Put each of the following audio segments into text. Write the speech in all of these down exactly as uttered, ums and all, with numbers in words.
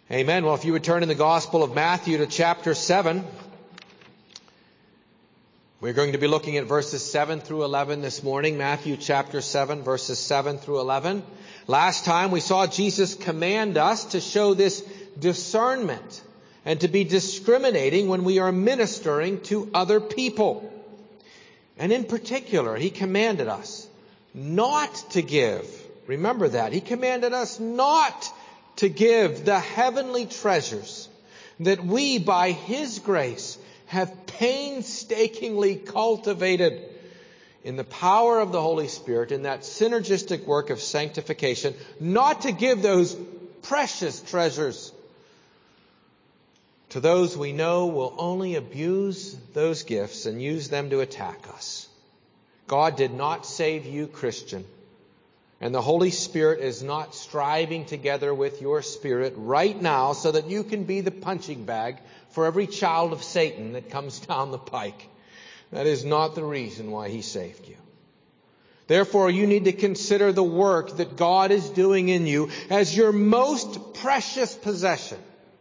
Amen. Well, if you would turn in the Gospel of Matthew to chapter seven, we're going to be looking at verses seven through eleven this morning. Matthew chapter seven, verses seven through eleven. Last time we saw Jesus command us to show this discernment and to be discriminating when we are ministering to other people. And in particular, He commanded us not to give. Remember that. He commanded us not to give the heavenly treasures that we, by His grace, have painstakingly cultivated in the power of the Holy Spirit, in that synergistic work of sanctification, not to give those precious treasures to those we know will only abuse those gifts and use them to attack us. God did not save you, Christian. And the Holy Spirit is not striving together with your spirit right now so that you can be the punching bag for every child of Satan that comes down the pike. That is not the reason why He saved you. Therefore, you need to consider the work that God is doing in you as your most precious possession.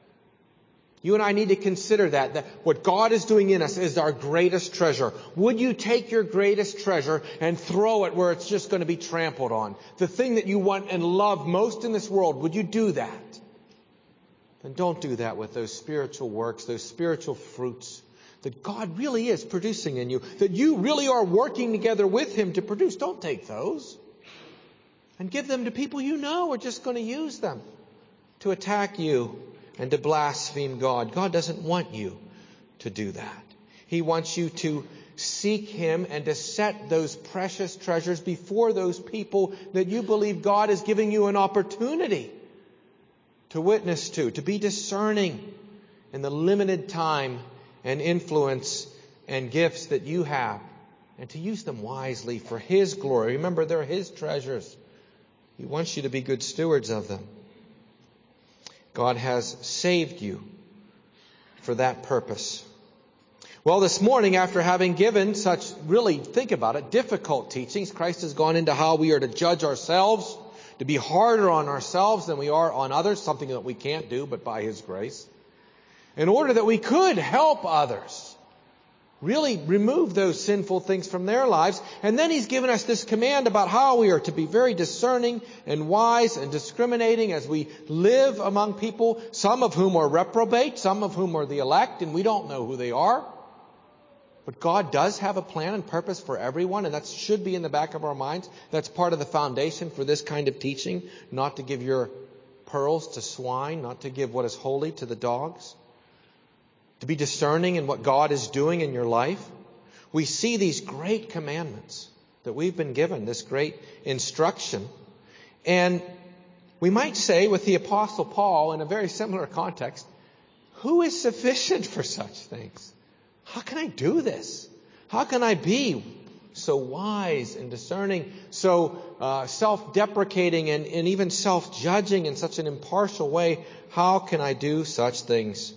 You and I need to consider that, that what God is doing in us is our greatest treasure. Would you take your greatest treasure and throw it where it's just going to be trampled on? The thing that you want and love most in this world, would you do that? Then don't do that with those spiritual works, those spiritual fruits that God really is producing in you, that you really are working together with Him to produce. Don't take those and give them to people you know are just going to use them to attack you and to blaspheme God. God doesn't want you to do that. He wants you to seek Him and to set those precious treasures before those people that you believe God is giving you an opportunity to witness to, to be discerning in the limited time and influence and gifts that you have, and to use them wisely for His glory. Remember, they're His treasures. He wants you to be good stewards of them. God has saved you for that purpose. Well, this morning, after having given such, really, think about it, difficult teachings, Christ has gone into how we are to judge ourselves, to be harder on ourselves than we are on others, something that we can't do but by His grace, in order that we could help others really remove those sinful things from their lives. And then He's given us this command about how we are to be very discerning and wise and discriminating as we live among people, some of whom are reprobate, some of whom are the elect, and we don't know who they are. But God does have a plan and purpose for everyone, and that should be in the back of our minds. That's part of the foundation for this kind of teaching, not to give your pearls to swine, not to give what is holy to the dogs. To be discerning in what God is doing in your life. We see these great commandments that we've been given, this great instruction. And we might say with the Apostle Paul in a very similar context, who is sufficient for such things? How can I do this? How can I be so wise and discerning, so uh, self-deprecating and, and even self-judging in such an impartial way? How can I do such things?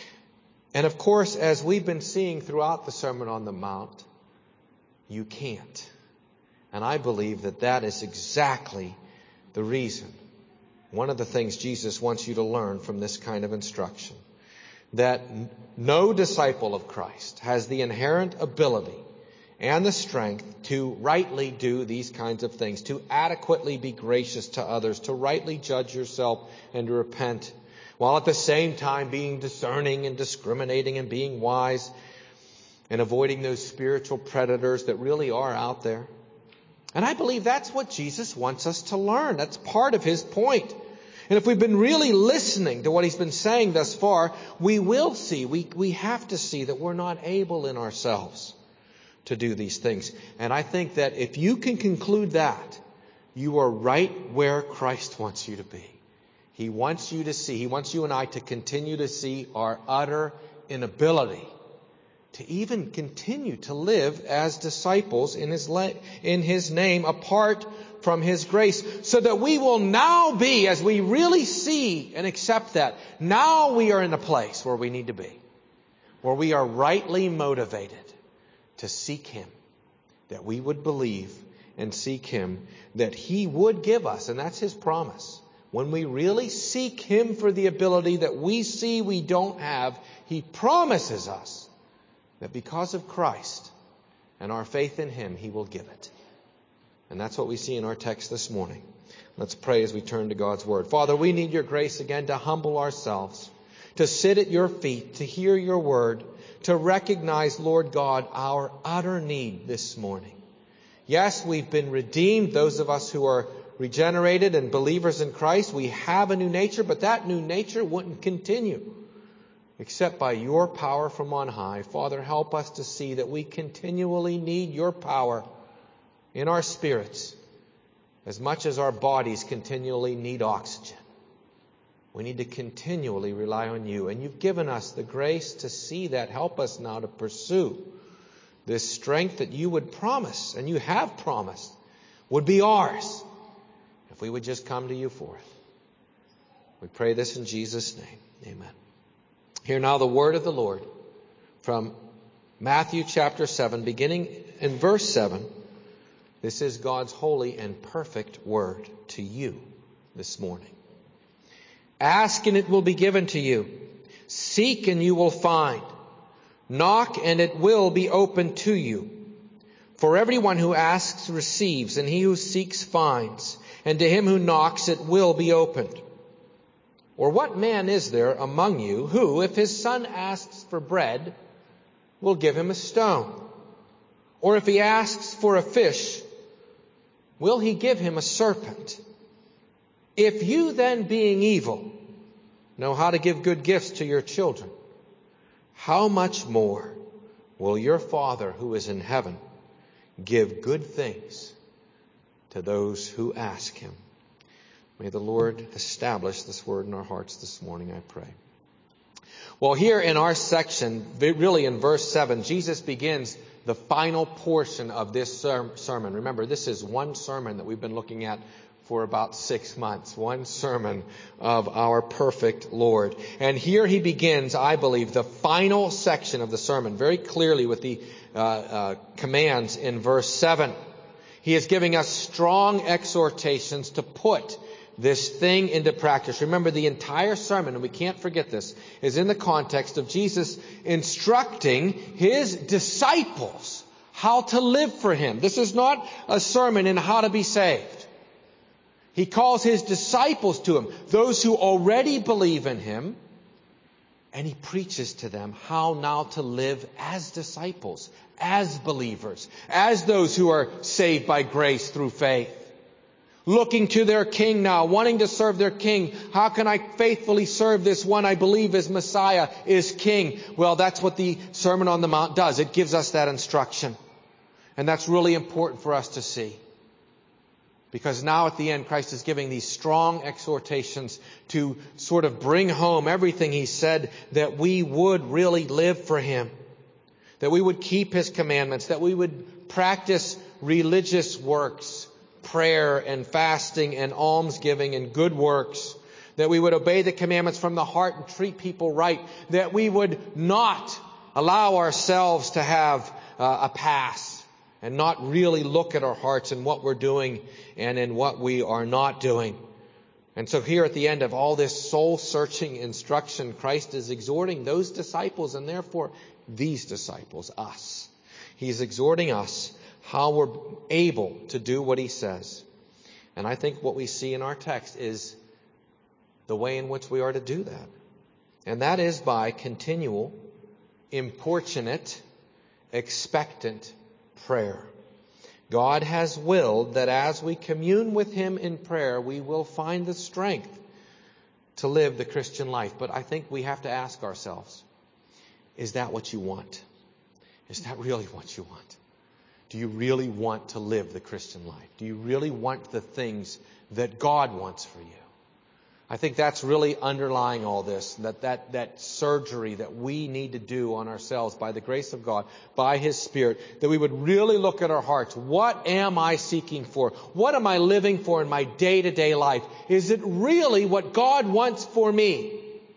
And of course, as we've been seeing throughout the Sermon on the Mount, you can't. And I believe that that is exactly the reason. One of the things Jesus wants you to learn from this kind of instruction. That no disciple of Christ has the inherent ability and the strength to rightly do these kinds of things, to adequately be gracious to others, to rightly judge yourself and to repent, while at the same time being discerning and discriminating and being wise and avoiding those spiritual predators that really are out there. And I believe that's what Jesus wants us to learn. That's part of His point. And if we've been really listening to what He's been saying thus far, we will see, we, we have to see that we're not able in ourselves to do these things. And I think that if you can conclude that, you are right where Christ wants you to be. He wants you to see, He wants you and I to continue to see our utter inability to even continue to live as disciples in His, le- in His name apart from His grace, so that we will now be, as we really see and accept that, now we are in a place where we need to be, where we are rightly motivated to seek Him, that we would believe and seek Him, that He would give us, and that's His promise, when we really seek Him for the ability that we see we don't have, He promises us that because of Christ and our faith in Him, He will give it. And that's what we see in our text this morning. Let's pray as we turn to God's Word. Father, we need Your grace again to humble ourselves, to sit at Your feet, to hear Your Word, to recognize, Lord God, our utter need this morning. Yes, we've been redeemed, those of us who are regenerated and believers in Christ. We have a new nature, but that new nature wouldn't continue except by Your power from on high. Father, help us to see that we continually need Your power in our spirits as much as our bodies continually need oxygen. We need to continually rely on You. And You've given us the grace to see that. Help us now to pursue this strength that You would promise, and You have promised, would be ours if we would just come to You for it. We pray this in Jesus' name. Amen. Hear now the word of the Lord from Matthew chapter seven, beginning in verse seven. This is God's holy and perfect word to you this morning. Ask and it will be given to you. Seek and you will find. Knock and it will be opened to you. For everyone who asks receives, and he who seeks finds, and to him who knocks it will be opened. Or what man is there among you who, if his son asks for bread, will give him a stone? Or if he asks for a fish, will he give him a serpent? If you then, being evil, know how to give good gifts to your children, how much more will your Father who is in heaven give good things to those who ask Him? May the Lord establish this word in our hearts this morning, I pray. Well, here in our section, really in verse seven, Jesus begins the final portion of this sermon. Remember, this is one sermon that we've been looking at for about six months. One sermon of our perfect Lord. And here he begins, I believe, the final section of the sermon, very clearly with the uh, uh, commands in verse seven. He is giving us strong exhortations to put this thing into practice. Remember, the entire sermon, and we can't forget this, is in the context of Jesus instructing His disciples how to live for Him. This is not a sermon in how to be saved. He calls His disciples to Him, those who already believe in Him, and He preaches to them how now to live as disciples, as believers, as those who are saved by grace through faith. Looking to their King now, wanting to serve their King. How can I faithfully serve this one I believe is Messiah, is King? Well, that's what the Sermon on the Mount does. It gives us that instruction. And that's really important for us to see. Because now at the end, Christ is giving these strong exhortations to sort of bring home everything He said, that we would really live for Him. That we would keep His commandments. That we would practice religious works, prayer and fasting and almsgiving and good works. That we would obey the commandments from the heart and treat people right. That we would not allow ourselves to have uh, a past. And not really look at our hearts and what we're doing and in what we are not doing. And so here at the end of all this soul-searching instruction, Christ is exhorting those disciples, and therefore these disciples, us. He's exhorting us how we're able to do what He says. And I think what we see in our text is the way in which we are to do that. And that is by continual, importunate, expectant prayer. God has willed that as we commune with Him in prayer, we will find the strength to live the Christian life. But I think we have to ask ourselves, is that what you want? Is that really what you want? Do you really want to live the Christian life? Do you really want the things that God wants for you? I think that's really underlying all this, that, that, that surgery that we need to do on ourselves by the grace of God, by His Spirit, that we would really look at our hearts. What am I seeking for? What am I living for in my day-to-day life? Is it really what God wants for me?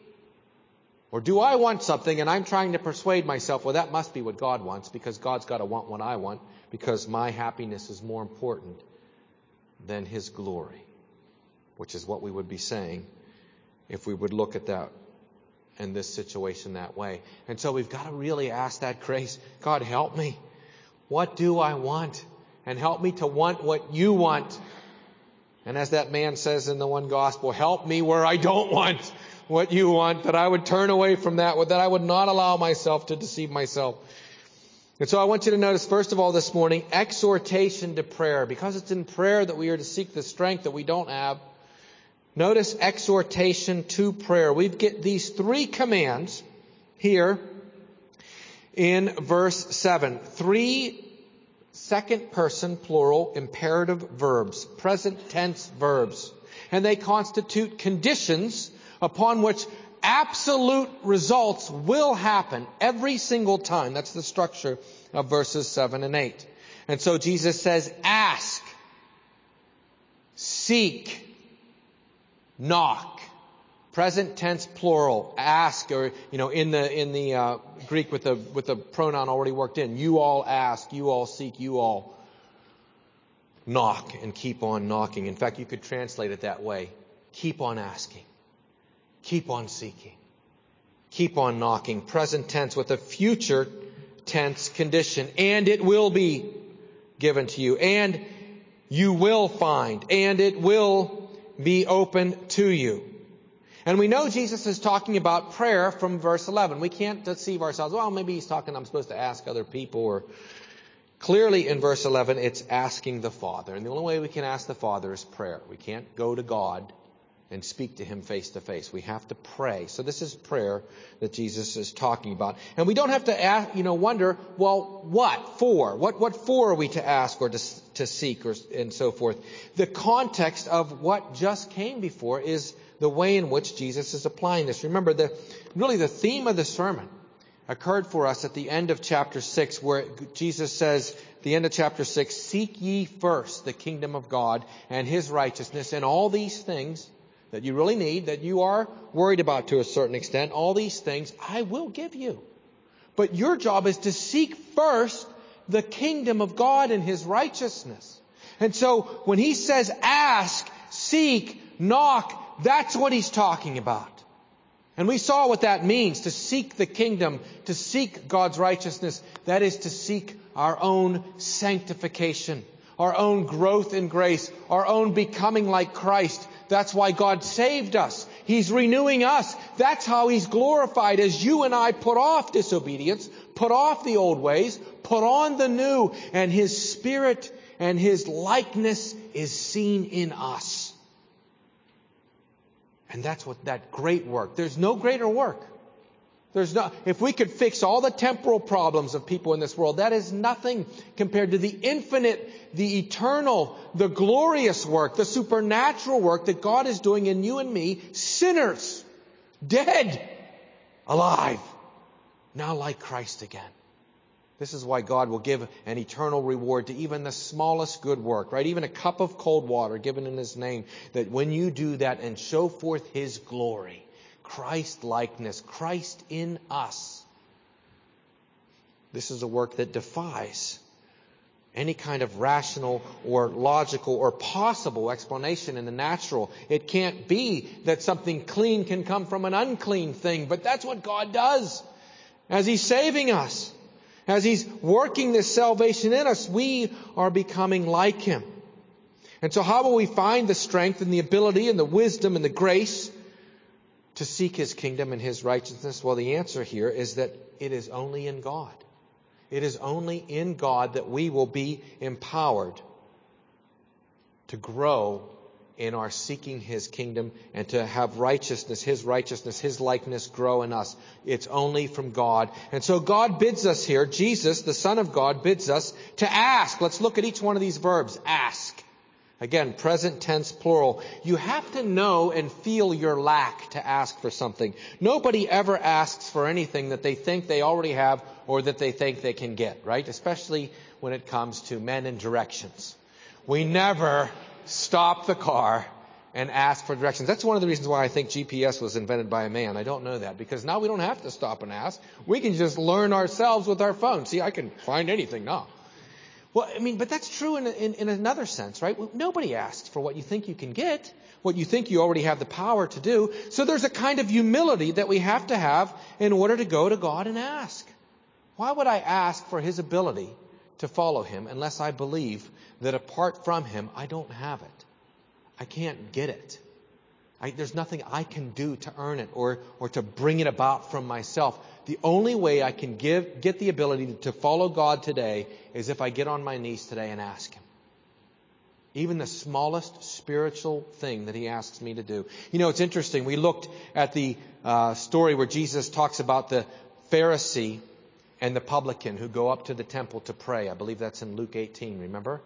Or do I want something and I'm trying to persuade myself, well, that must be what God wants, because God's got to want what I want, because my happiness is more important than His glory. which is what we would be saying if we would look at that and this situation that way. And so we've got to really ask that grace, God, help me. What do I want? And help me to want what you want. And as that man says in the one gospel, help me where I don't want what you want, that I would turn away from that, that I would not allow myself to deceive myself. And so I want you to notice, first of all, this morning, exhortation to prayer. Because it's in prayer that we are to seek the strength that we don't have. Notice exhortation to prayer. We get these three commands here in verse seven. Three second person plural imperative verbs, present tense verbs. And they constitute conditions upon which absolute results will happen every single time. That's the structure of verses seven and eight. And so Jesus says, ask, seek, knock. Present tense plural, ask, or you know, in the in the uh, Greek with the with the pronoun already worked in. You all ask, you all seek, you all knock, and keep on knocking. In fact, you could translate it that way: keep on asking, keep on seeking, keep on knocking. Present tense with a future tense condition, and it will be given to you, and you will find, and it will be open to you. And we know Jesus is talking about prayer from verse eleven. We can't deceive ourselves. Well, maybe he's talking, I'm supposed to ask other people. Or clearly in verse eleven, it's asking the Father. And the only way we can ask the Father is prayer. We can't go to God and speak to him face to face. We have to pray. So this is prayer that Jesus is talking about. And we don't have to ask, you know, wonder, well, what for? What what for are we to ask or to, to seek or and so forth? The context of what just came before is the way in which Jesus is applying this. Remember, the really the theme of the sermon occurred for us at the end of chapter six, where Jesus says, the end of chapter six, seek ye first the kingdom of God and his righteousness, and all these things that you really need, that you are worried about to a certain extent, all these things I will give you. But your job is to seek first the kingdom of God and his righteousness. And so when he says ask, seek, knock, that's what he's talking about. And we saw what that means, to seek the kingdom, to seek God's righteousness. That is to seek our own sanctification, our own growth in grace, our own becoming like Christ. That's why God saved us. He's renewing us. That's how he's glorified, as you and I put off disobedience, put off the old ways, put on the new, and his Spirit and his likeness is seen in us. And that's what that great work. There's no greater work. There's no, if we could fix all the temporal problems of people in this world, that is nothing compared to the infinite, the eternal, the glorious work, the supernatural work that God is doing in you and me, sinners, dead, alive, now like Christ again. This is why God will give an eternal reward to even the smallest good work, right? Even a cup of cold water given in his name, that when you do that and show forth his glory, Christ likeness, Christ in us, this is a work that defies any kind of rational or logical or possible explanation in the natural. It can't be that something clean can come from an unclean thing, but that's what God does as he's saving us. As he's working this salvation in us, we are becoming like him. And so how will we find the strength and the ability and the wisdom and the grace to seek his kingdom and his righteousness? Well, the answer here is that it is only in God. It is only in God that we will be empowered to grow in our seeking his kingdom and to have righteousness, his righteousness, his likeness grow in us. It's only from God. And so God bids us here, Jesus, the Son of God, bids us to ask. Let's look at each one of these verbs. Ask. Again, present tense plural. You have to know and feel your lack to ask for something. Nobody ever asks for anything that they think they already have or that they think they can get, right? Especially when it comes to men and directions. We never stop the car and ask for directions. That's one of the reasons why I think G P S was invented by a man. I don't know that, because now we don't have to stop and ask. We can just learn ourselves with our phone. See, I can find anything now. Well, I mean, but that's true in, in, in another sense, right? Well, nobody asks for what you think you can get, what you think you already have the power to do. So there's a kind of humility that we have to have in order to go to God and ask. Why would I ask for His ability to follow Him unless I believe that apart from Him, I don't have it? I can't get it. I, there's nothing I can do to earn it or, or to bring it about from myself. The only way I can give, get the ability to follow God today is if I get on my knees today and ask Him. Even the smallest spiritual thing that He asks me to do. You know, it's interesting. We looked at the uh, story where Jesus talks about the Pharisee and the publican who go up to the temple to pray. I believe that's in Luke eighteen, remember?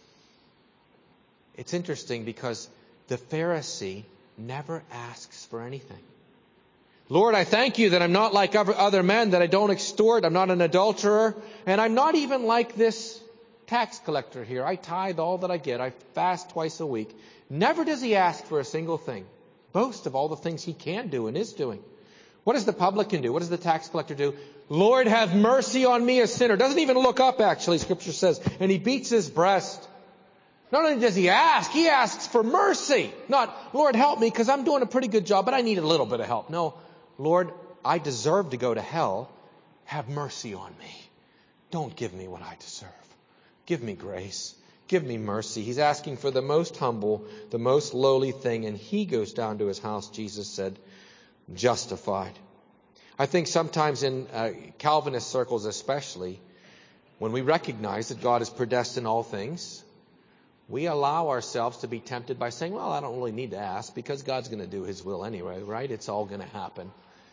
It's interesting because the Pharisee never asks for anything. Lord, I thank you that I'm not like other men, that I don't extort, I'm not an adulterer, and I'm not even like this tax collector here. I tithe all that I get. I fast twice a week. Never does he ask for a single thing. Boast of all the things he can do and is doing. What does the publican do? What does the tax collector do? Lord, have mercy on me, a sinner. Doesn't even look up, actually, Scripture says. And he beats his breast. Not only does he ask, he asks for mercy. Not, Lord, help me because I'm doing a pretty good job, but I need a little bit of help. No, Lord, I deserve to go to hell. Have mercy on me. Don't give me what I deserve. Give me grace. Give me mercy. He's asking for the most humble, the most lowly thing, and he goes down to his house, Jesus said, justified. I think sometimes in uh, Calvinist circles especially, when we recognize that God has predestined all things, we allow ourselves to be tempted by saying, well, I don't really need to ask because God's going to do His will anyway, right? It's all going to happen.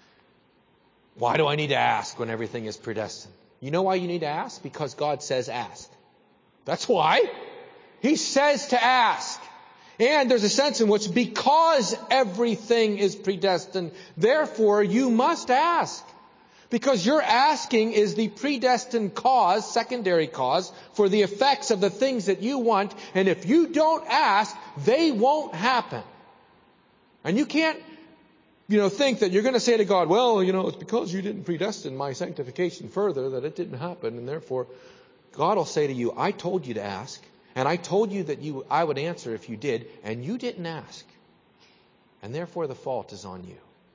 Why do I need to ask when everything is predestined? You know why you need to ask? Because God says ask. That's why. He says to ask. And there's a sense in which because everything is predestined, therefore you must ask. Because your asking is the predestined cause, secondary cause, for the effects of the things that you want. And if you don't ask, they won't happen. And you can't, you know, think that you're going to say to God, well, you know, it's because you didn't predestine my sanctification further that it didn't happen. And therefore, God will say to you, I told you to ask. And I told you that you, I would answer if you did. And you didn't ask. And therefore, the fault is on you.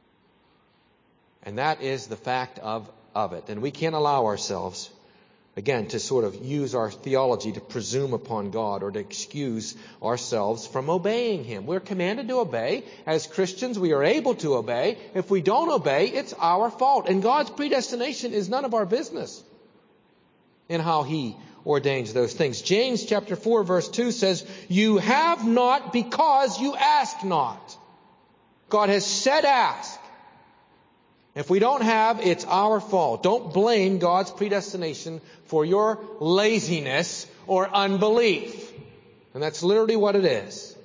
And that is the fact of, of it. And we can't allow ourselves, again, to sort of use our theology to presume upon God or to excuse ourselves from obeying Him. We're commanded to obey. As Christians, we are able to obey. If we don't obey, it's our fault. And God's predestination is none of our business in how He ordains those things. James chapter four verse two says, you have not because you ask not. God has said ask. If we don't have, it's our fault. Don't blame God's predestination for your laziness or unbelief. And that's literally what it is.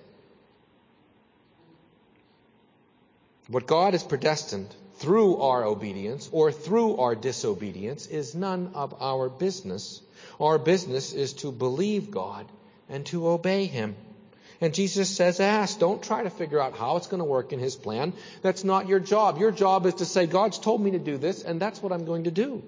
What God has predestined through our obedience or through our disobedience is none of our business. Our business is to believe God and to obey Him. And Jesus says, ask. Don't try to figure out how it's going to work in His plan. That's not your job. Your job is to say, God's told me to do this, and that's what I'm going to do.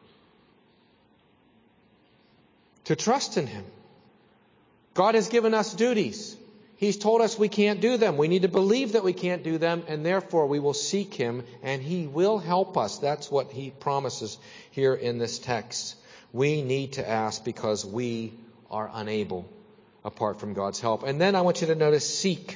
To trust in Him. God has given us duties. He's told us we can't do them. We need to believe that we can't do them, and therefore we will seek Him, and He will help us. That's what He promises here in this text. We need to ask because we are unable apart from God's help. And then I want you to notice seek.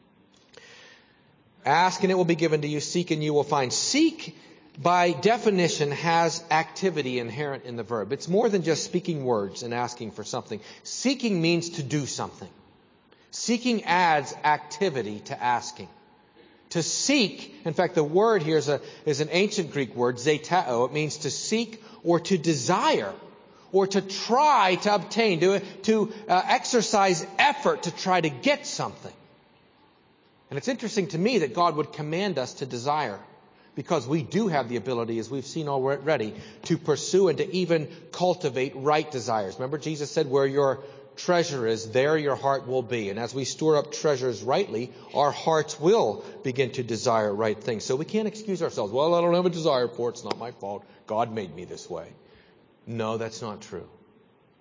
Ask and it will be given to you. Seek and you will find. Seek, by definition, has activity inherent in the verb. It's more than just speaking words and asking for something. Seeking means to do something. Seeking adds activity to asking. To seek, in fact, the word here is, a, is an ancient Greek word, zetao. It means to seek or to desire. Or to try to obtain, to, to uh, exercise effort to try to get something. And it's interesting to me that God would command us to desire. Because we do have the ability, as we've seen already, to pursue and to even cultivate right desires. Remember, Jesus said, where your treasure is, there your heart will be. And as we store up treasures rightly, our hearts will begin to desire right things. So we can't excuse ourselves. Well, I don't have a desire for it. It's not my fault. God made me this way. No, that's not true.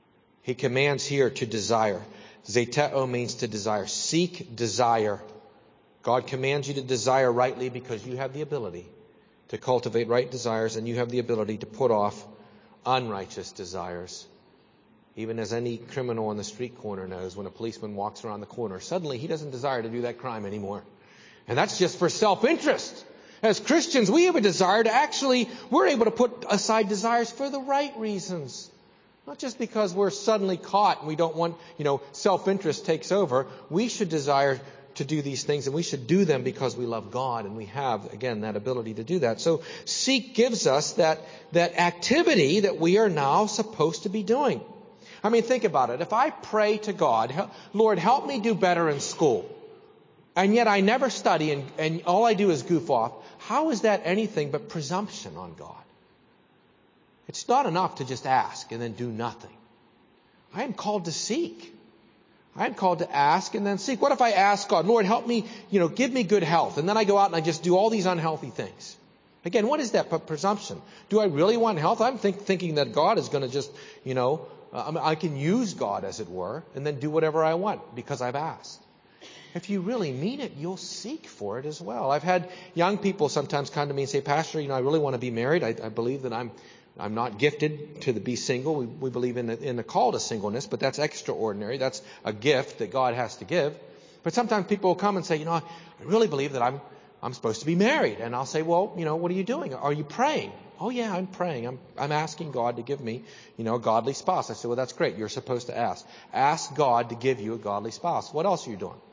He commands here to desire. Zeteo means to desire. Seek, desire. God commands you to desire rightly because you have the ability to cultivate right desires, and you have the ability to put off unrighteous desires. Even as any criminal on the street corner knows, when a policeman walks around the corner, suddenly he doesn't desire to do that crime anymore. And that's just for self-interest. As Christians, we have a desire to actually, we're able to put aside desires for the right reasons. Not just because we're suddenly caught and we don't want, you know, self-interest takes over. We should desire to do these things, and we should do them because we love God, and we have, again, that ability to do that. So seek gives us that, that activity that we are now supposed to be doing. I mean, think about it. If I pray to God, Lord, help me do better in school, and yet I never study and, and all I do is goof off, how is that anything but presumption on God? It's not enough to just ask and then do nothing. I am called to seek. I am called to ask and then seek. What if I ask God, Lord, help me, you know, give me good health, and then I go out and I just do all these unhealthy things? Again, what is that but presumption? Do I really want health? I'm think, thinking that God is going to just, you know, uh, I, mean, I can use God, as it were, and then do whatever I want because I've asked. If you really mean it, you'll seek for it as well. I've had young people sometimes come to me and say, Pastor, you know, I really want to be married. I, I believe that I'm I'm not gifted to the be single. We, we believe in the, in the call to singleness, but that's extraordinary. That's a gift that God has to give. But sometimes people will come and say, you know, I really believe that I'm I'm supposed to be married. And I'll say, well, you know, what are you doing? Are you praying? Oh, yeah, I'm praying. I'm I'm asking God to give me, you know, a godly spouse. I said, well, that's great. You're supposed to ask. Ask God to give you a godly spouse. What else are you doing?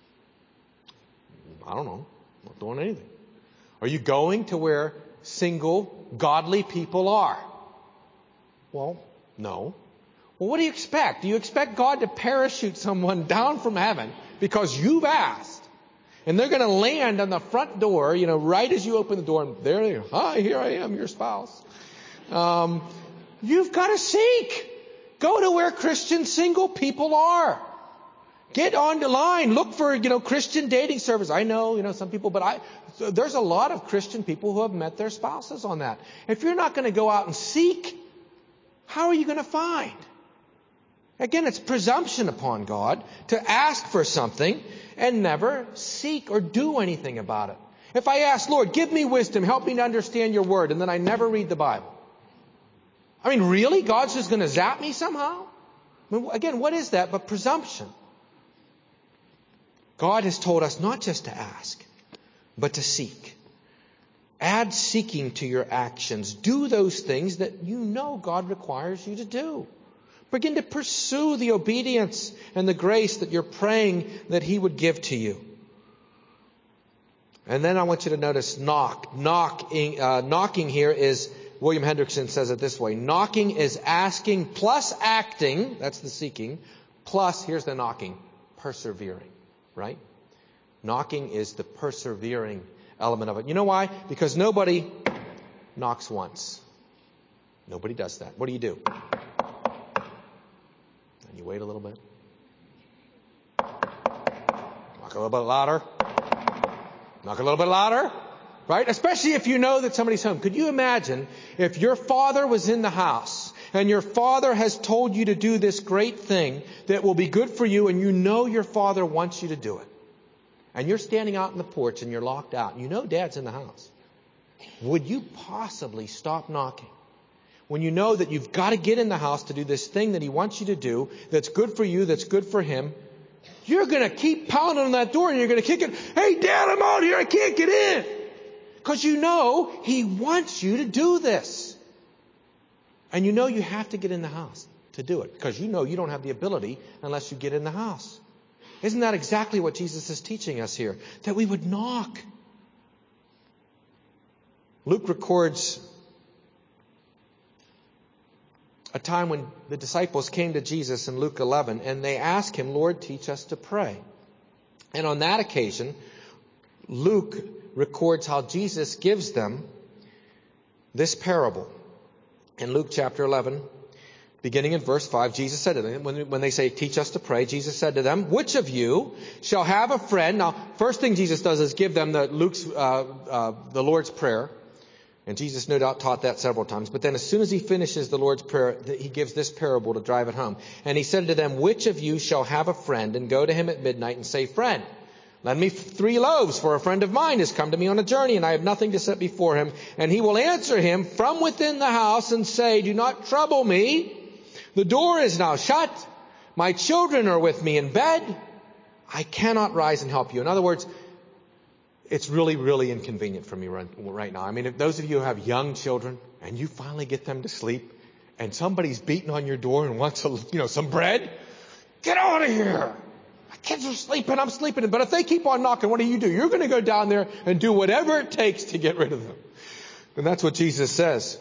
I don't know. I'm not doing anything. Are you going to where single, godly people are? Well, no. Well, what do you expect? Do you expect God to parachute someone down from heaven because you've asked, and they're going to land on the front door, you know, right as you open the door, and there they are. Hi, here I am, your spouse. Um, you've got to seek. Go to where Christian single people are. Get on the line. Look for, you know, Christian dating service. I know, you know, some people, but I, so there's a lot of Christian people who have met their spouses on that. If you're not going to go out and seek, how are you going to find? Again, it's presumption upon God to ask for something and never seek or do anything about it. If I ask, Lord, give me wisdom, help me to understand your word, and then I never read the Bible. I mean, really? God's just going to zap me somehow? I mean, again, what is that but presumption? God has told us not just to ask, but to seek. Add seeking to your actions. Do those things that you know God requires you to do. Begin to pursue the obedience and the grace that you're praying that He would give to you. And then I want you to notice knock. Knocking, uh, knocking here is, William Hendrickson says it this way. Knocking is asking plus acting, that's the seeking, plus, here's the knocking, persevering. Right? Knocking is the persevering element of it. You know why? Because nobody knocks once. Nobody does that. What do you do? And you wait a little bit. Knock a little bit louder. Knock a little bit louder. Right? Especially if you know that somebody's home. Could you imagine if your father was in the house and your father has told you to do this great thing that will be good for you, and you know your father wants you to do it, and you're standing out on the porch and you're locked out, and you know Dad's in the house? Would you possibly stop knocking when you know that you've got to get in the house to do this thing that He wants you to do, that's good for you, that's good for Him? You're going to keep pounding on that door, and you're going to kick it. Hey, Dad, I'm out here. I can't get in. Because you know He wants you to do this. And you know you have to get in the house to do it, because you know you don't have the ability unless you get in the house. Isn't that exactly what Jesus is teaching us here? That we would knock. Luke records a time when the disciples came to Jesus in Luke eleven, and they asked Him, Lord, teach us to pray. And on that occasion, Luke records how Jesus gives them this parable. In Luke chapter eleven, beginning in verse five, Jesus said to them, when, when they say, teach us to pray, Jesus said to them, which of you shall have a friend? Now, first thing Jesus does is give them the Luke's, uh, uh, the Lord's Prayer. And Jesus no doubt taught that several times. But then as soon as he finishes the Lord's Prayer, he gives this parable to drive it home. And he said to them, which of you shall have a friend and go to him at midnight and say, friend, lend me three loaves, for a friend of mine has come to me on a journey, and I have nothing to set before him. And he will answer him from within the house and say, do not trouble me. The door is now shut. My children are with me in bed. I cannot rise and help you. In other words, it's really, really inconvenient for me right now. I mean, if those of you who have young children and you finally get them to sleep and somebody's beating on your door and wants a, you know, some bread, get out of here. My kids are sleeping, I'm sleeping. But if they keep on knocking, what do you do? You're going to go down there and do whatever it takes to get rid of them. And that's what Jesus says.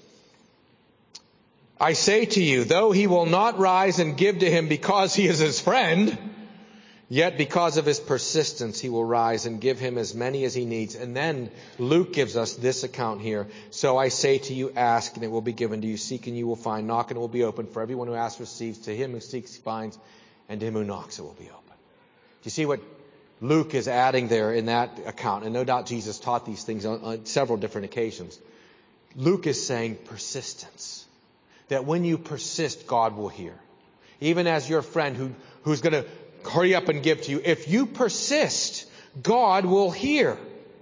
I say to you, though he will not rise and give to him because he is his friend, yet because of his persistence, he will rise and give him as many as he needs. And then Luke gives us this account here. So I say to you, ask and it will be given to you. Seek and you will find. Knock and it will be opened. For everyone who asks receives. To him who seeks finds. And to him who knocks it will be open. Do you see what Luke is adding there in that account? And no doubt Jesus taught these things on, on several different occasions. Luke is saying persistence. That when you persist, God will hear. Even as your friend who, who's going to hurry up and give to you. If you persist, God will hear.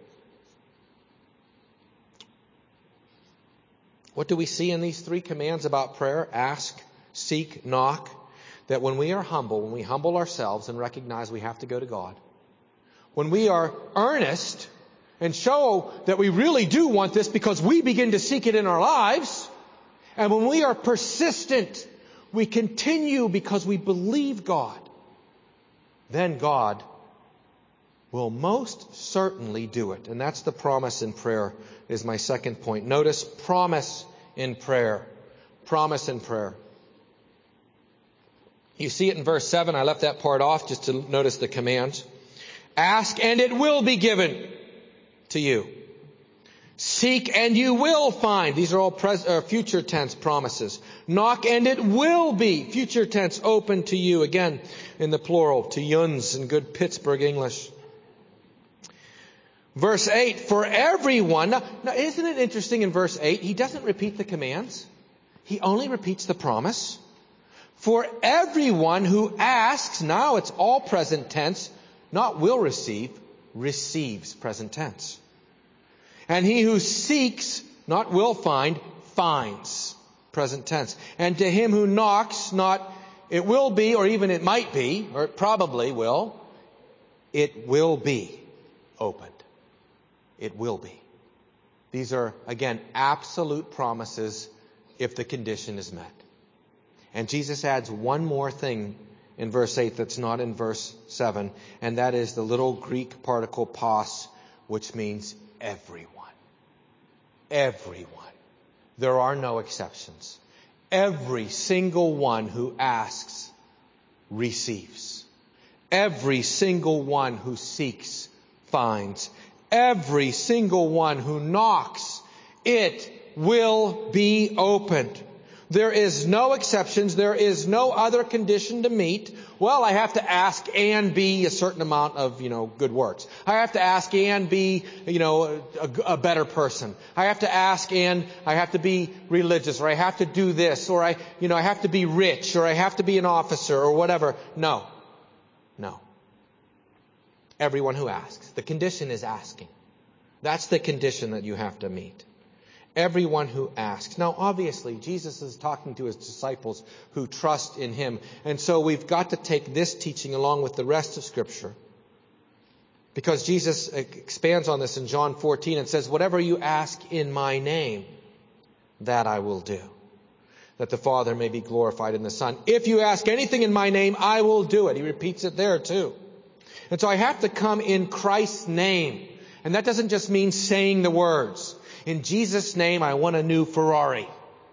What do we see in these three commands about prayer? Ask, seek, knock. That when we are humble, when we humble ourselves and recognize we have to go to God, when we are earnest and show that we really do want this because we begin to seek it in our lives, and when we are persistent, we continue because we believe God, then God will most certainly do it. And that's the promise in prayer, is my second point. Notice promise in prayer. Promise in prayer. You see it in verse seven. I left that part off just to notice the commands. Ask and it will be given to you. Seek and you will find. These are all pres- uh, future tense promises. Knock and it will be, future tense, open to you. Again, in the plural, to yuns in good Pittsburgh English. Verse eight, for everyone. Now, now, isn't it interesting in verse eight? He doesn't repeat the commands. He only repeats the promise. For everyone who asks, now it's all present tense, not will receive, receives, present tense. And he who seeks, not will find, finds, present tense. And to him who knocks, not it will be, or even it might be, or it probably will, it will be opened. It will be. These are, again, absolute promises if the condition is met. And Jesus adds one more thing in verse eight that's not in verse seven, and that is the little Greek particle pos, which means everyone. Everyone. There are no exceptions. Every single one who asks receives. Every single one who seeks finds. Every single one who knocks, it will be opened. There is no exceptions. There is no other condition to meet. Well, I have to ask and be a certain amount of, you know, good works. I have to ask and be, you know, a, a better person. I have to ask and I have to be religious, or I have to do this, or I, you know, I have to be rich, or I have to be an officer, or whatever. No. No. Everyone who asks. The condition is asking. That's the condition that you have to meet. Everyone who asks. Now, obviously, Jesus is talking to his disciples who trust in him. And so we've got to take this teaching along with the rest of Scripture. Because Jesus expands on this in John fourteen and says, whatever you ask in my name, that I will do. That the Father may be glorified in the Son. If you ask anything in my name, I will do it. He repeats it there too. And so I have to come in Christ's name. And that doesn't just mean saying the words. In Jesus' name, I want a new Ferrari.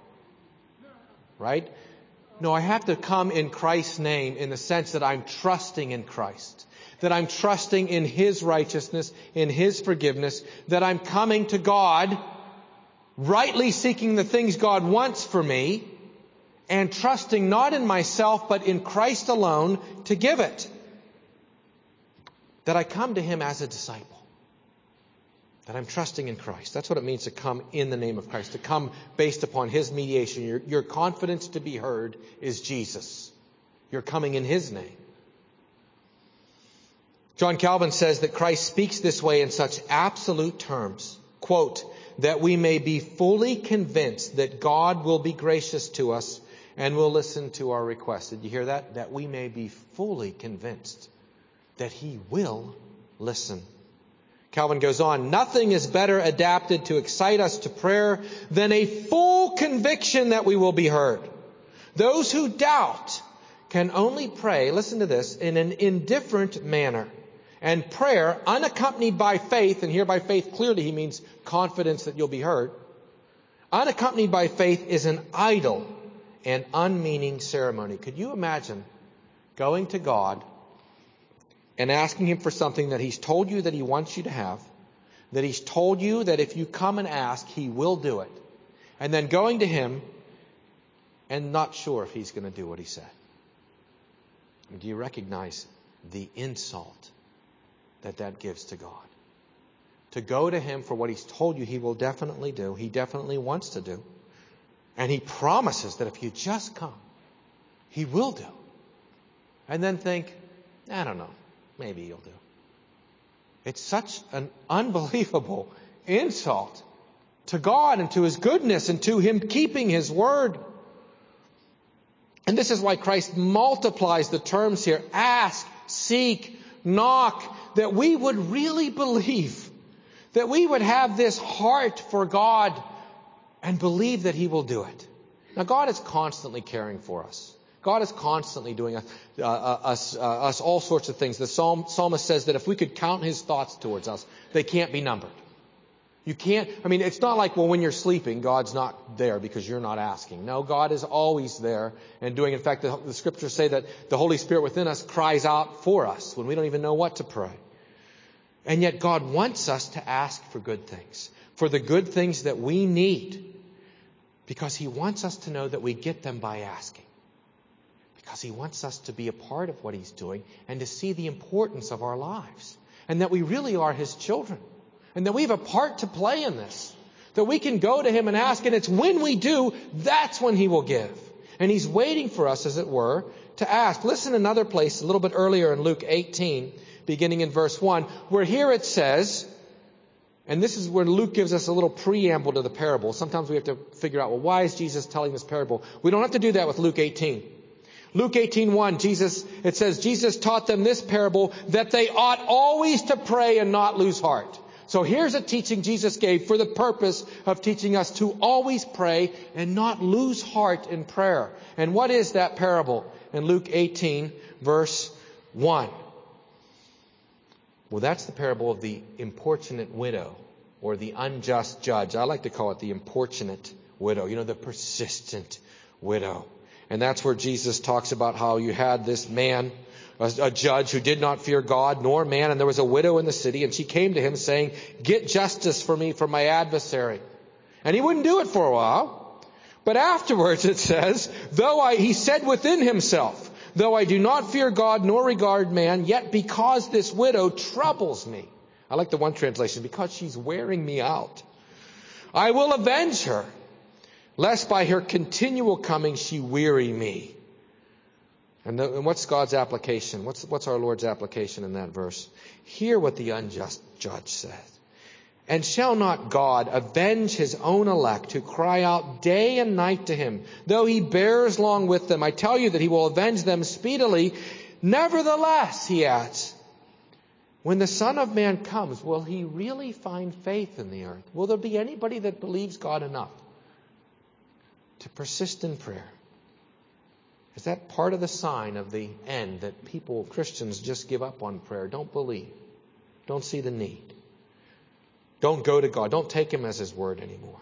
Right? No, I have to come in Christ's name in the sense that I'm trusting in Christ. That I'm trusting in his righteousness, in his forgiveness. That I'm coming to God, rightly seeking the things God wants for me, and trusting not in myself, but in Christ alone to give it. That I come to him as a disciple. That I'm trusting in Christ. That's what it means to come in the name of Christ, to come based upon His mediation. Your, your confidence to be heard is Jesus. You're coming in His name. John Calvin says that Christ speaks this way in such absolute terms, quote, that we may be fully convinced that God will be gracious to us and will listen to our requests. Did you hear that? That we may be fully convinced that He will listen. Calvin goes on, nothing is better adapted to excite us to prayer than a full conviction that we will be heard. Those who doubt can only pray, listen to this, in an indifferent manner. And prayer, unaccompanied by faith, and here by faith clearly he means confidence that you'll be heard, unaccompanied by faith is an idle and unmeaning ceremony. Could you imagine going to God and asking Him for something that He's told you that He wants you to have, that He's told you that if you come and ask, He will do it, and then going to Him and not sure if He's going to do what He said? Do you recognize the insult that that gives to God? To go to Him for what He's told you He will definitely do, He definitely wants to do, and He promises that if you just come, He will do. And then think, I don't know, maybe He'll do. It's such an unbelievable insult to God and to His goodness and to Him keeping His word. And this is why Christ multiplies the terms here. Ask, seek, knock, that we would really believe, that we would have this heart for God and believe that He will do it. Now, God is constantly caring for us. God is constantly doing us, uh, us, uh, us all sorts of things. The psalm, psalmist says that if we could count His thoughts towards us, they can't be numbered. You can't, I mean, it's not like, well, when you're sleeping, God's not there because you're not asking. No, God is always there and doing. In fact, the, the scriptures say that the Holy Spirit within us cries out for us when we don't even know what to pray. And yet God wants us to ask for good things, for the good things that we need, because He wants us to know that we get them by asking. Because He wants us to be a part of what He's doing and to see the importance of our lives. And that we really are His children. And that we have a part to play in this. That we can go to Him and ask, and it's when we do, that's when He will give. And He's waiting for us, as it were, to ask. Listen another place, a little bit earlier in Luke eighteen, beginning in verse one, where here it says, and this is where Luke gives us a little preamble to the parable. Sometimes we have to figure out, well, why is Jesus telling this parable? We don't have to do that with Luke eighteen. Luke eighteen one, Jesus, it says, Jesus taught them this parable, that they ought always to pray and not lose heart. So here's a teaching Jesus gave for the purpose of teaching us to always pray and not lose heart in prayer. And what is that parable? In Luke eighteen, verse one. Well, that's the parable of the importunate widow, or the unjust judge. I like to call it the importunate widow. You know, the persistent widow. And that's where Jesus talks about how you had this man, a, a judge who did not fear God nor man, and there was a widow in the city, and she came to him saying, get justice for me from my adversary. And he wouldn't do it for a while. But afterwards it says, though I, he said within himself, though I do not fear God nor regard man, yet because this widow troubles me. I like the one translation, because she's wearing me out. I will avenge her, lest by her continual coming she weary me. And, the, and what's God's application? What's, what's our Lord's application in that verse? Hear what the unjust judge says. And shall not God avenge His own elect, who cry out day and night to Him, though He bears long with them? I tell you that He will avenge them speedily. Nevertheless, He adds, when the Son of Man comes, will He really find faith in the earth? Will there be anybody that believes God enough to persist in prayer? Is that part of the sign of the end, that people, Christians, just give up on prayer, don't believe, don't see the need, don't go to God, don't take Him as His word anymore?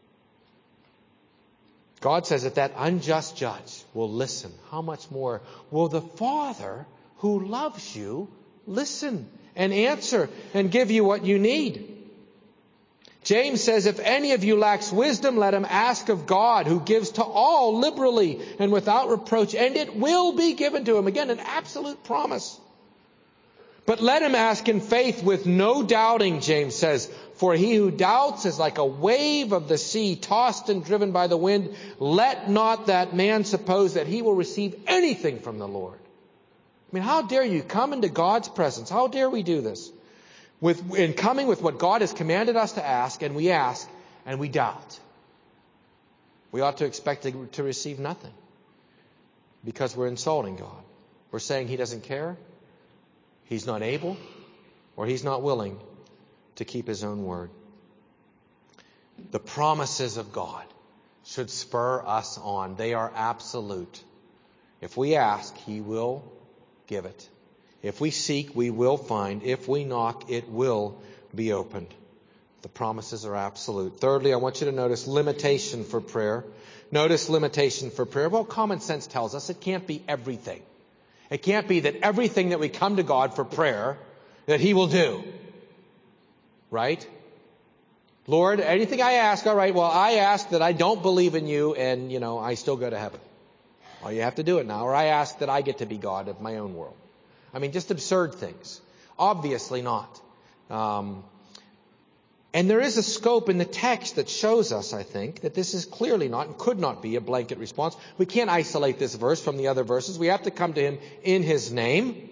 God says that that unjust judge will listen. How much more will the Father who loves you listen and answer and give you what you need? James says, if any of you lacks wisdom, let him ask of God, who gives to all liberally and without reproach, and it will be given to him. Again, an absolute promise. But let him ask in faith with no doubting, James says. For he who doubts is like a wave of the sea, tossed and driven by the wind. Let not that man suppose that he will receive anything from the Lord. I mean, how dare you come into God's presence? How dare we do this? With, in coming with what God has commanded us to ask, and we ask, and we doubt. We ought to expect to, to receive nothing. Because we're insulting God. We're saying He doesn't care, He's not able, or He's not willing to keep His own word. The promises of God should spur us on. They are absolute. If we ask, He will give it. If we seek, we will find. If we knock, it will be opened. The promises are absolute. Thirdly, I want you to notice limitation for prayer. Notice limitation for prayer. Well, common sense tells us it can't be everything. It can't be that everything that we come to God for prayer, that He will do. Right? Lord, anything I ask, all right, well, I ask that I don't believe in you and, you know, I still go to heaven. Well, you have to do it now. Or I ask that I get to be God of my own world. I mean, just absurd things. Obviously not. Um, and there is a scope in the text that shows us, I think, that this is clearly not and could not be a blanket response. We can't isolate this verse from the other verses. We have to come to Him in His name.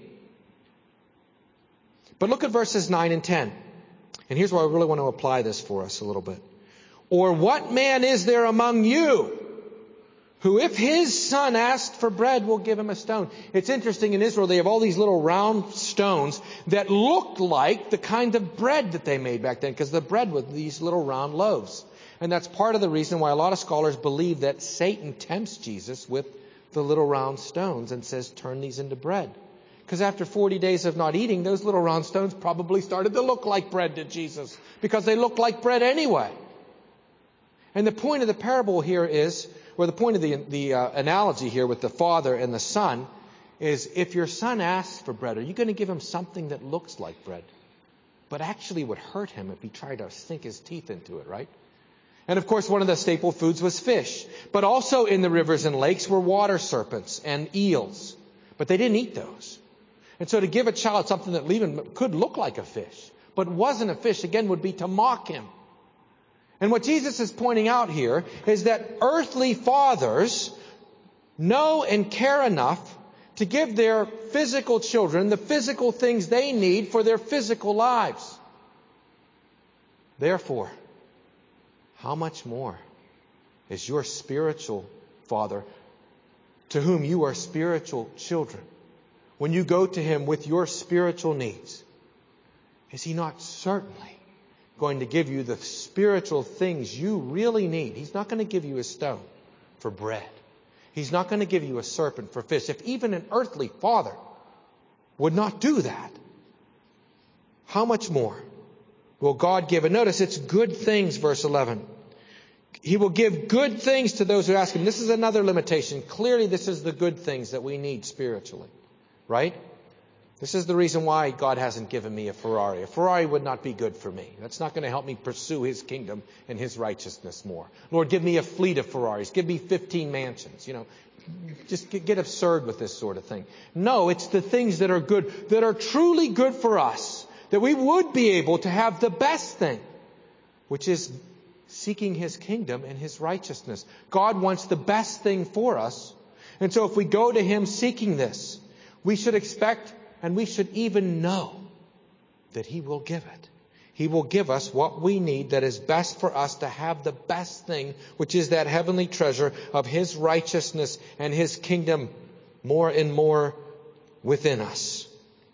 But look at verses nine and ten. And here's where I really want to apply this for us a little bit. Or what man is there among you who, if his son asked for bread, will give him a stone? It's interesting, in Israel, they have all these little round stones that look like the kind of bread that they made back then, because the bread was these little round loaves. And that's part of the reason why a lot of scholars believe that Satan tempts Jesus with the little round stones and says, turn these into bread. Because after forty days of not eating, those little round stones probably started to look like bread to Jesus, because they look like bread anyway. And the point of the parable here is, or the point of the, the uh, analogy here with the father and the son, is if your son asks for bread, are you going to give him something that looks like bread, but actually would hurt him if he tried to sink his teeth into it, right? And of course, one of the staple foods was fish. But also in the rivers and lakes were water serpents and eels. But they didn't eat those. And so to give a child something that even could look like a fish, but wasn't a fish, again, would be to mock him. And what Jesus is pointing out here is that earthly fathers know and care enough to give their physical children the physical things they need for their physical lives. Therefore, how much more is your spiritual Father, to whom you are spiritual children, when you go to Him with your spiritual needs, is He not certainly going to give you the spiritual things you really need? He's not going to give you a stone for bread. He's not going to give you a serpent for fish. If even an earthly father would not do that, how much more will God give? And notice it's good things, verse eleven. He will give good things to those who ask Him. This is another limitation. Clearly, this is the good things that we need spiritually. Right? This is the reason why God hasn't given me a Ferrari. A Ferrari would not be good for me. That's not going to help me pursue His kingdom and His righteousness more. Lord, give me a fleet of Ferraris. Give me fifteen mansions. You know, just get absurd with this sort of thing. No, it's the things that are good, that are truly good for us, that we would be able to have the best thing, which is seeking His kingdom and His righteousness. God wants the best thing for us. And so if we go to Him seeking this, we should expect, and we should even know, that He will give it. He will give us what we need that is best for us to have the best thing, which is that heavenly treasure of His righteousness and His kingdom more and more within us.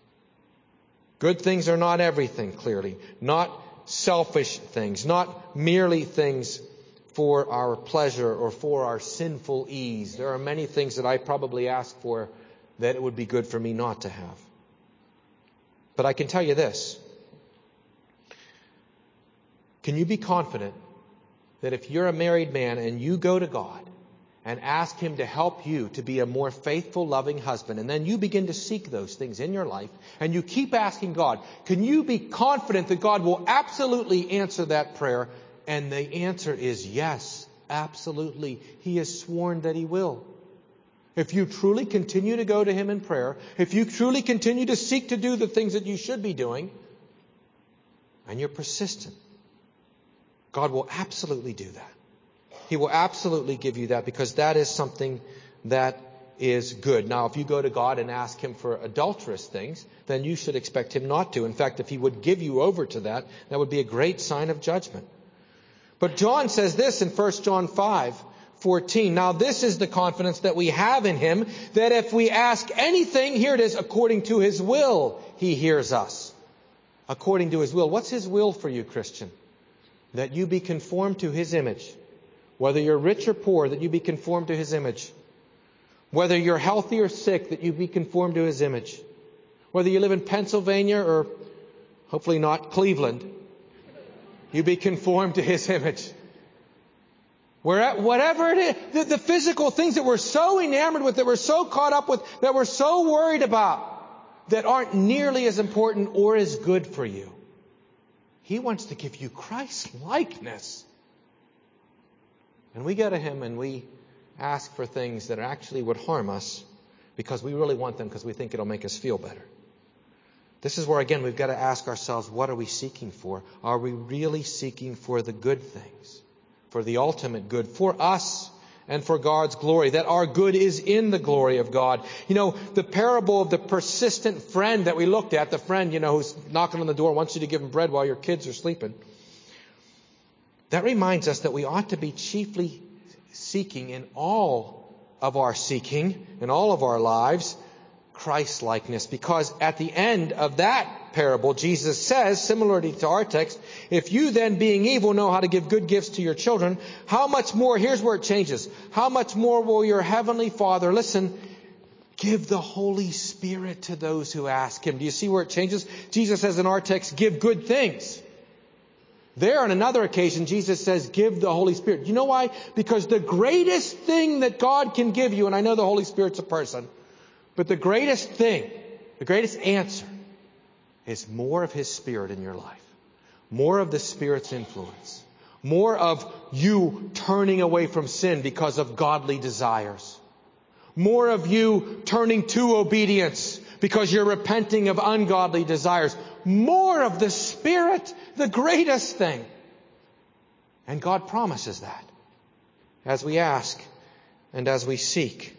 Good things are not everything, clearly. Not selfish things. Not merely things for our pleasure or for our sinful ease. There are many things that I probably ask for that it would be good for me not to have. But I can tell you this. Can you be confident that if you're a married man and you go to God and ask Him to help you to be a more faithful, loving husband, and then you begin to seek those things in your life, and you keep asking God, can you be confident that God will absolutely answer that prayer? And the answer is yes, absolutely. He has sworn that He will. if you truly continue to go to Him in prayer, if you truly continue to seek to do the things that you should be doing, and you're persistent, God will absolutely do that. He will absolutely give you that, because that is something that is good. Now, if you go to God and ask Him for adulterous things, then you should expect Him not to. In fact, if He would give you over to that, that would be a great sign of judgment. But John says this in First John five fourteen. Now this is the confidence that we have in Him, that if we ask anything, here it is, according to His will, He hears us. According to His will. What's His will for you, Christian? That you be conformed to His image. Whether you're rich or poor, that you be conformed to His image. Whether you're healthy or sick, that you be conformed to His image. Whether you live in Pennsylvania or hopefully not Cleveland, you be conformed to His image. Where, whatever it is, the, the physical things that we're so enamored with, that we're so caught up with, that we're so worried about, that aren't nearly as important or as good for you. He wants to give you Christ-likeness. And we go to Him and we ask for things that actually would harm us because we really want them because we think it'll make us feel better. This is where, again, we've got to ask ourselves, what are we seeking for? Are we really seeking for the good things? For the ultimate good, for us and for God's glory, that our good is in the glory of God. You know, the parable of the persistent friend that we looked at, the friend, you know, who's knocking on the door, wants you to give him bread while your kids are sleeping. That reminds us that we ought to be chiefly seeking in all of our seeking, in all of our lives, Christ-likeness. Because at the end of that parable, Jesus says, similarly to our text, if you then, being evil, know how to give good gifts to your children, how much more, here's where it changes, how much more will your heavenly Father, listen, give the Holy Spirit to those who ask Him. Do you see where it changes? Jesus says in our text, give good things. There, on another occasion, Jesus says, give the Holy Spirit. You know why? Because the greatest thing that God can give you, and I know the Holy Spirit's a person, but the greatest thing, the greatest answer, is more of His Spirit in your life. More of the Spirit's influence. More of you turning away from sin because of godly desires. More of you turning to obedience because you're repenting of ungodly desires. More of the Spirit, the greatest thing. And God promises that as we ask and as we seek.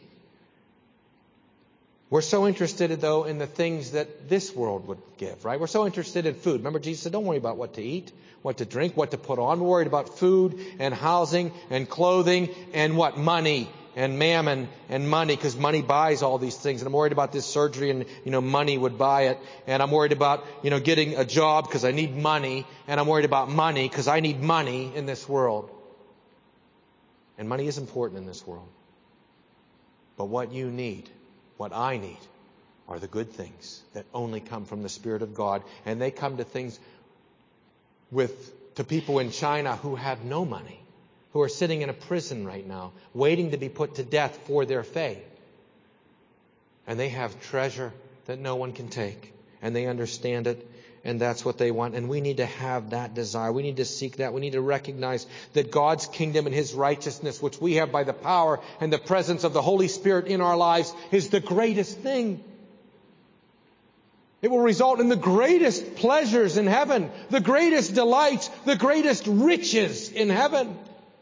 We're so interested, though, in the things that this world would give, right? We're so interested in food. Remember, Jesus said, don't worry about what to eat, what to drink, what to put on. We're worried about food and housing and clothing and what? Money and mammon and money, because money buys all these things. And I'm worried about this surgery and, you know, money would buy it. And I'm worried about, you know, getting a job because I need money. And I'm worried about money because I need money in this world. And money is important in this world. But what you need, what I need, are the good things that only come from the Spirit of God. And they come to things with, to people in China who have no money, who are sitting in a prison right now, waiting to be put to death for their faith. And they have treasure that no one can take. And they understand it. And that's what they want. And we need to have that desire. We need to seek that. We need to recognize that God's kingdom and His righteousness, which we have by the power and the presence of the Holy Spirit in our lives, is the greatest thing. It will result in the greatest pleasures in heaven, the greatest delights, the greatest riches in heaven.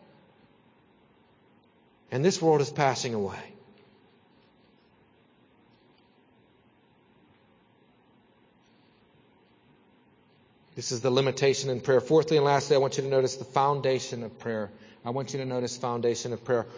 And this world is passing away. This is the limitation in prayer. Fourthly and lastly, I want you to notice the foundation of prayer. I want you to notice foundation of prayer.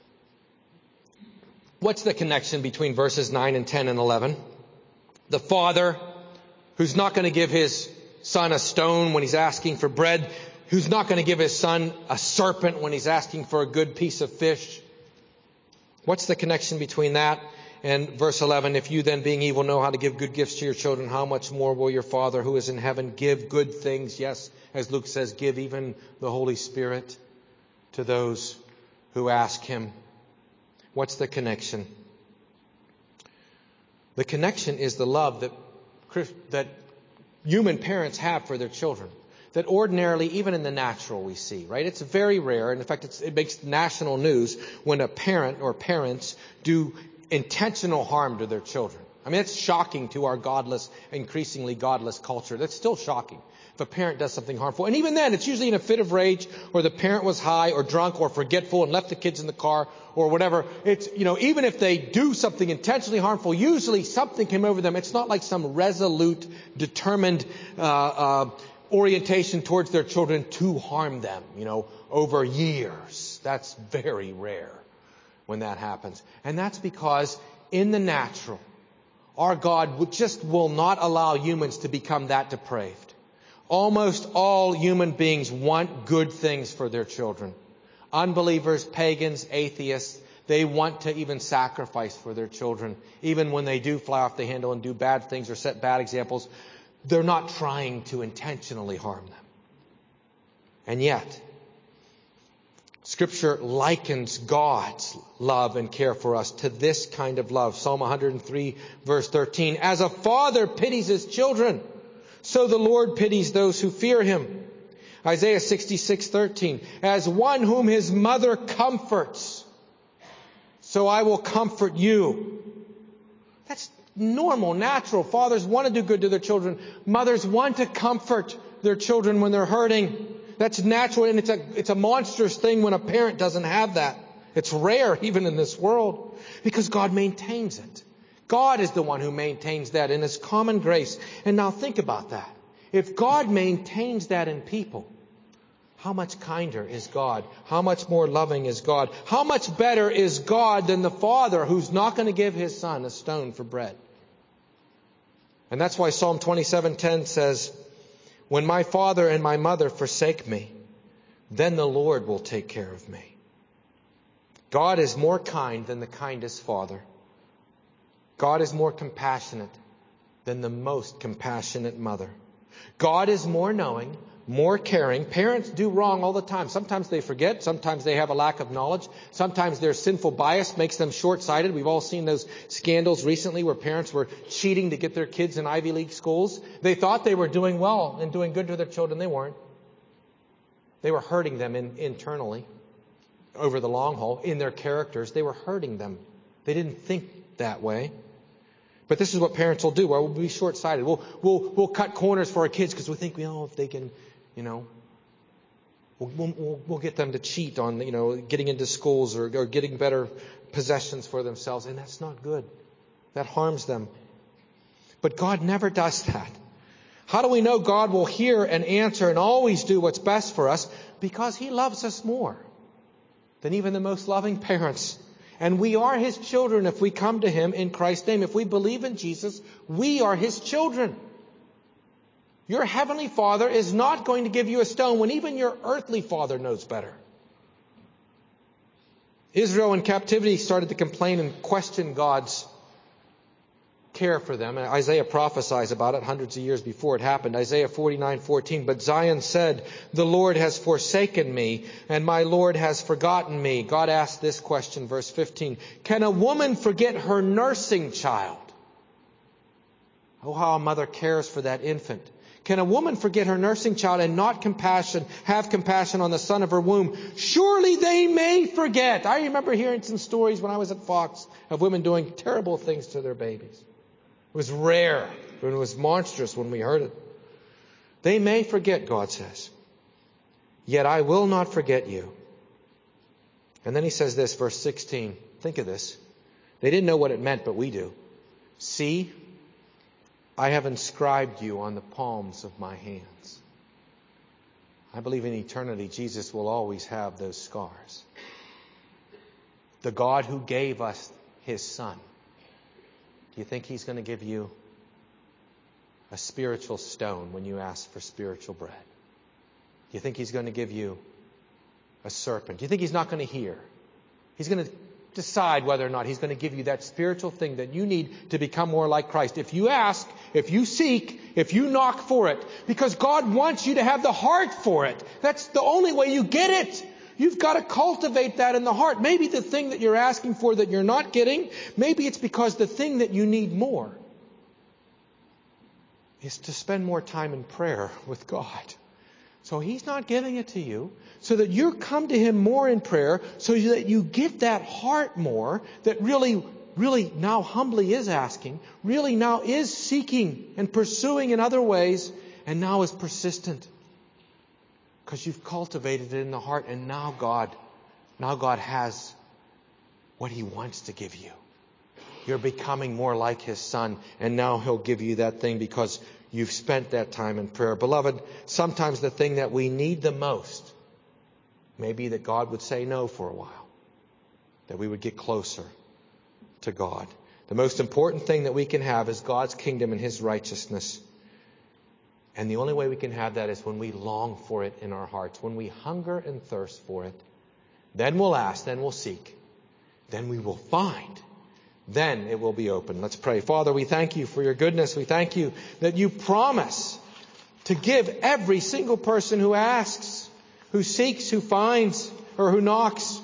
What's the connection between verses nine and ten and eleven? The father who's not going to give his son a stone when he's asking for bread, who's not going to give his son a serpent when he's asking for a good piece of fish. What's the connection between that and verse eleven? If you then, being evil, know how to give good gifts to your children, how much more will your Father who is in heaven give good things? Yes, as Luke says, give even the Holy Spirit to those who ask Him. What's the connection? The connection is the love that that human parents have for their children. that ordinarily, even in the natural, we see, right? It's very rare. And in fact, it's, it makes national news when a parent or parents do intentional harm to their children. I mean, it's shocking to our godless, increasingly godless culture. That's still shocking if a parent does something harmful. And even then, it's usually in a fit of rage, or the parent was high or drunk or forgetful and left the kids in the car or whatever. It's, you know, even if they do something intentionally harmful, usually something came over them. It's not like some resolute, determined uh, uh, orientation towards their children to harm them, you know, over years. That's very rare when that happens. And that's because in the natural, our God just will not allow humans to become that depraved. Almost all human beings want good things for their children. Unbelievers, pagans, atheists, they want to even sacrifice for their children. Even when they do fly off the handle and do bad things or set bad examples, they're not trying to intentionally harm them. And yet, Scripture likens God's love and care for us to this kind of love. Psalm one hundred three, verse thirteen. As a father pities his children, so the Lord pities those who fear him. Isaiah sixty-six, thirteen. As one whom his mother comforts, so I will comfort you. That's normal, natural. Fathers want to do good to their children. Mothers want to comfort their children when they're hurting. That's natural, and it's a, it's a monstrous thing when a parent doesn't have that. It's rare even in this world because God maintains it. God is the one who maintains that in His common grace. And now think about that. If God maintains that in people, how much kinder is God? How much more loving is God? How much better is God than the Father who's not going to give His Son a stone for bread? And that's why Psalm twenty-seven ten says, when my father and my mother forsake me, then the Lord will take care of me. God is more kind than the kindest father. God is more compassionate than the most compassionate mother. God is more knowing, more caring. Parents do wrong all the time. Sometimes they forget. Sometimes they have a lack of knowledge. Sometimes their sinful bias makes them short-sighted. We've all seen those scandals recently where parents were cheating to get their kids in Ivy League schools. They thought they were doing well and doing good to their children. They weren't. They were hurting them in, internally over the long haul in their characters. They were hurting them. They didn't think that way. But this is what parents will do. Well, we'll be short-sighted. We'll, we'll, we'll cut corners for our kids because we think, you know, if they can, you know, we'll, we'll, we'll get them to cheat on, you know, getting into schools or, or getting better possessions for themselves. And that's not good. That harms them. But God never does that. How do we know God will hear and answer and always do what's best for us? Because He loves us more than even the most loving parents. And we are His children if we come to Him in Christ's name. If we believe in Jesus, we are His children. Your heavenly Father is not going to give you a stone when even your earthly father knows better. Israel in captivity started to complain and question God's care for them. And Isaiah prophesies about it hundreds of years before it happened. Isaiah forty-nine fourteen. But Zion said, the Lord has forsaken me, and my Lord has forgotten me. God asked this question, verse fifteen. Can a woman forget her nursing child? Oh, how a mother cares for that infant. Can a woman forget her nursing child and not compassion, have compassion on the son of her womb? Surely they may forget. I remember hearing some stories when I was at Fox of women doing terrible things to their babies. It was rare, but it was monstrous when we heard it. They may forget, God says. Yet I will not forget you. And then He says this, verse sixteen. Think of this. They didn't know what it meant, but we do. See, I have inscribed you on the palms of my hands. I believe in eternity, Jesus will always have those scars. The God who gave us His Son. Do you think He's going to give you a spiritual stone when you ask for spiritual bread? Do you think He's going to give you a serpent? Do you think He's not going to hear? He's going to decide whether or not He's going to give you that spiritual thing that you need to become more like Christ. If you ask, if you seek, if you knock for it, because God wants you to have the heart for it. That's the only way you get it. You've got to cultivate that in the heart. Maybe the thing that you're asking for that you're not getting, maybe it's because the thing that you need more is to spend more time in prayer with God. So He's not giving it to you so that you come to Him more in prayer, so that you get that heart more that really, really now humbly is asking, really now is seeking and pursuing in other ways, and now is persistent. Because you've cultivated it in the heart, and now God, now God has what He wants to give you. You're becoming more like His Son, and now He'll give you that thing because you've spent that time in prayer. Beloved, sometimes the thing that we need the most may be that God would say no for a while, that we would get closer to God. The most important thing that we can have is God's kingdom and His righteousness. And the only way we can have that is when we long for it in our hearts, when we hunger and thirst for it. Then we'll ask, then we'll seek, then we will find. Then it will be open. Let's pray. Father, we thank You for Your goodness. We thank You that You promise to give every single person who asks, who seeks, who finds, or who knocks,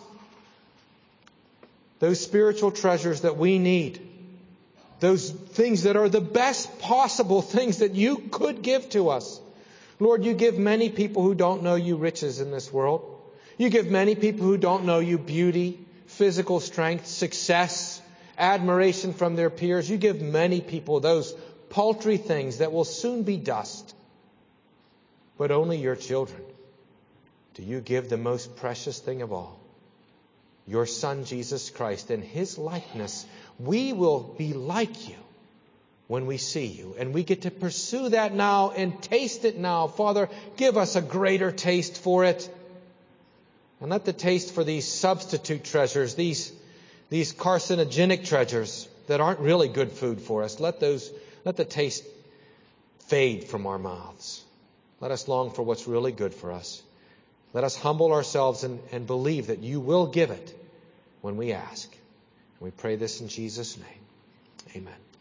those spiritual treasures that we need. Those things that are the best possible things that You could give to us. Lord, You give many people who don't know You riches in this world. You give many people who don't know You beauty, physical strength, success, admiration from their peers. You give many people those paltry things that will soon be dust. But only Your children do You give the most precious thing of all, Your Son, Jesus Christ. In His likeness, we will be like You when we see You. And we get to pursue that now and taste it now. Father, give us a greater taste for it. And let the taste for these substitute treasures, these These carcinogenic treasures that aren't really good food for us, let those, let the taste fade from our mouths. Let us long for what's really good for us. Let us humble ourselves and, and believe that You will give it when we ask. And we pray this in Jesus' name. Amen.